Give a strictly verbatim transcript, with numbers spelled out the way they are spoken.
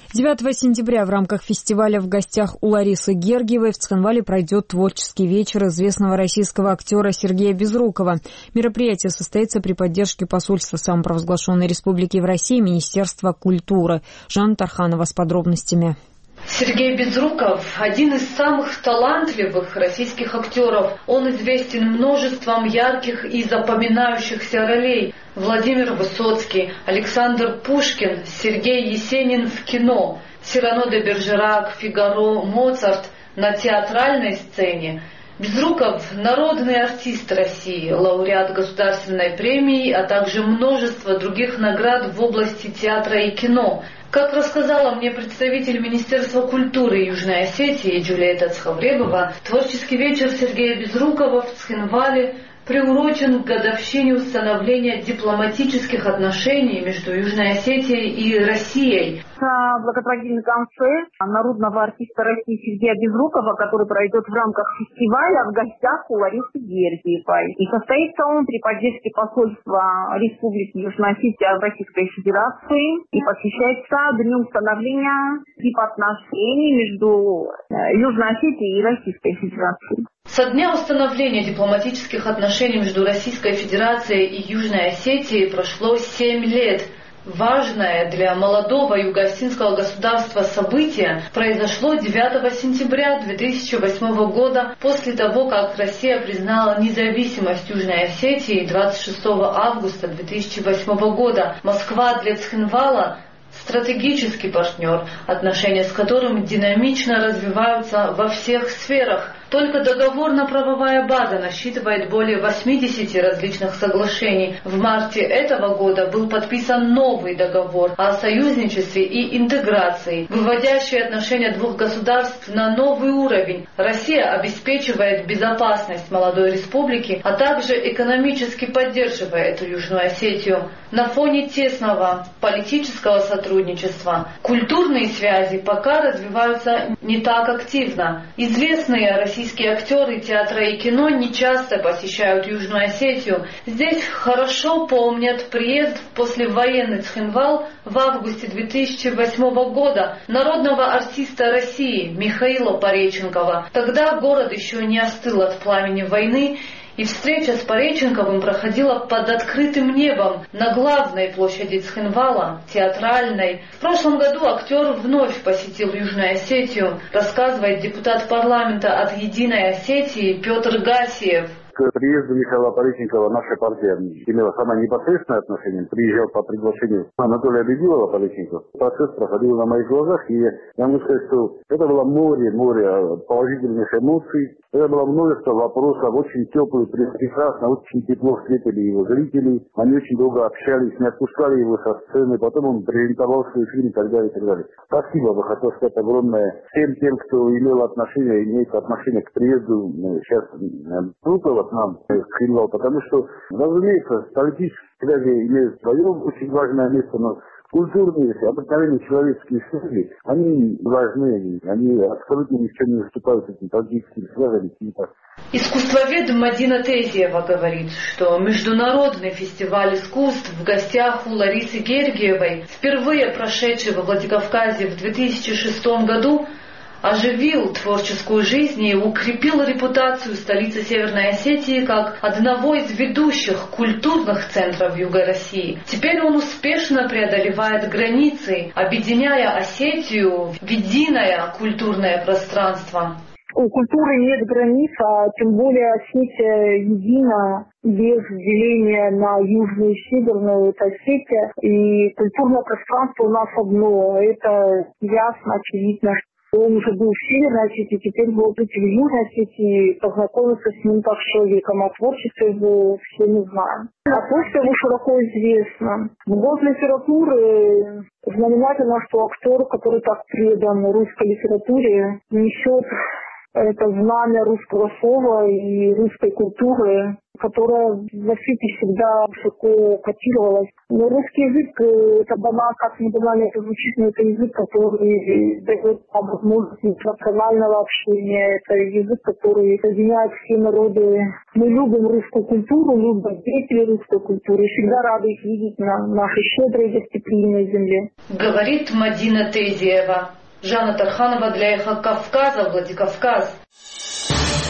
девятого сентября в рамках фестиваля «В гостях у Ларисы Гергиевой» в Цхинвале пройдет творческий вечер известного российского актера Сергея Безрукова. Мероприятие состоится при поддержке посольства самопровозглашенной республики в России и Министерства культуры. Жанна Тарханова с подробностями. Сергей Безруков – один из самых талантливых российских актеров. Он известен множеством ярких и запоминающихся ролей. Владимир Высоцкий, Александр Пушкин, Сергей Есенин в кино, Сирано де Бержерак, Фигаро, Моцарт на театральной сцене. Безруков – народный артист России, лауреат государственной премии, а также множество других наград в области театра и кино. Как рассказала мне представитель Министерства культуры Южной Осетии Джулиета Цхавребова, творческий вечер Сергея Безрукова в Цхинвале приурочен к годовщине установления дипломатических отношений между Южной Осетией и Россией. Благотворительный концерт народного артиста России Сергея Безрукова, который пройдет в рамках фестиваля «В гостях у Ларисы Гергиевой». И состоится он при поддержке посольства Республики Южная Осетия в Российской Федерации и посвящается дню установления дипотношений между Южной Осетией и Российской Федерацией. Со дня установления дипломатических отношений между Российской Федерацией и Южной Осетией прошло семь лет. Важное для молодого юго-осетинского государства событие произошло девятого сентября две тысячи восьмого года, после того, как Россия признала независимость Южной Осетии двадцать шестого августа две тысячи восьмого года. Москва для Цхинвала – стратегический партнер, отношения с которым динамично развиваются во всех сферах. Только договорно-правовая база насчитывает более восьмидесяти различных соглашений. В марте этого года был подписан новый договор о союзничестве и интеграции, выводящий отношения двух государств на новый уровень. Россия обеспечивает безопасность молодой республики, а также экономически поддерживает Южную Осетию. На фоне тесного политического сотрудничества культурные связи пока развиваются не так активно. Известные российские Российские актеры театра и кино не часто посещают Южную Осетию. Здесь хорошо помнят приезд в послевоенный Цхинвал в августе две тысячи восьмого года народного артиста России Михаила Пореченкова. Тогда город еще не остыл от пламени войны, и встреча с Пореченковым проходила под открытым небом на главной площади Цхинвала, театральной. В прошлом году актер вновь посетил Южную Осетию, рассказывает депутат парламента от «Единой Осетии» Петр Гасиев. К приезду Михаила Пореченкова наша партия имела самое непосредственное отношение. Приезжал по приглашению Анатолия Бедилова Пореченков. Процесс проходил на моих глазах, и я могу сказать, что это было море, море положительных эмоций. Это было множество вопросов, очень теплые, прекрасно, очень тепло встретили его зрители. Они очень долго общались, не отпускали его со сцены, потом он презентовал свой фильм и так далее, и так далее. Спасибо бы хотел сказать огромное всем тем, кто имел отношение, имеет отношение к приезду сейчас Безрукова к нам в Цхинвал, потому что, разумеется, политические связи имеют свое очень важное место, но культурные, обыкновенные человеческие связи, они важны, они абсолютно ни в чем не уступают этим политическим связям. Искусствовед Мадина Тезиева говорит, что Международный фестиваль искусств «В гостях у Ларисы Гергиевой», впервые прошедший во Владикавказе в две тысячи шестом году, оживил творческую жизнь и укрепил репутацию столицы Северной Осетии как одного из ведущих культурных центров Юга России. Теперь он успешно преодолевает границы, объединяя Осетию в единое культурное пространство. У культуры нет границ, а тем более Осетия едина, без деления на южную и северную, это Осетия. И культурное пространство у нас одно, это ясно, очевидно. Он уже был в Северной Осетии, теперь был жить в Южной Осетии, познакомиться с ним как с человеком, а творчество его все не знаем. А творчество его широко известно. В год литературы знаменательно, что актер, который так предан русской литературе, несет это знамя русского слова и русской культуры, которая в Осетии всегда высоко котировалась. Но русский язык, это банально, как не банально это звучит, но это язык, который дает нам возможность интернационального общения, это язык, который соединяет все народы. Мы любим русскую культуру, любим деятелей русской культуры и всегда рады их видеть на нашей щедрой гостеприимной земле. Говорит Мадина Тейзиева. Жанна Тарханова для Эхо Кавказа, Владикавказ.